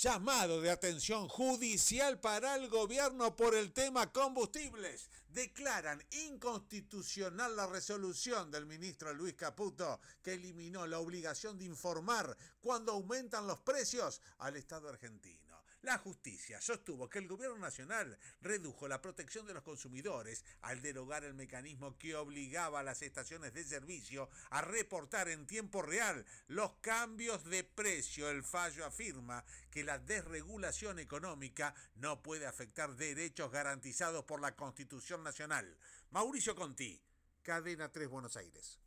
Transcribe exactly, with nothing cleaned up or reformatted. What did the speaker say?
Llamado de atención judicial para el gobierno por el tema combustibles. Declaran inconstitucional la resolución del ministro Luis Caputo que eliminó la obligación de informar cuando aumentan los precios al Estado argentino. La justicia sostuvo que el gobierno nacional redujo la protección de los consumidores al derogar el mecanismo que obligaba a las estaciones de servicio a reportar en tiempo real los cambios de precio. El fallo afirma que la desregulación económica no puede afectar derechos garantizados por la Constitución Nacional. Mauricio Conti, Cadena tres, Buenos Aires.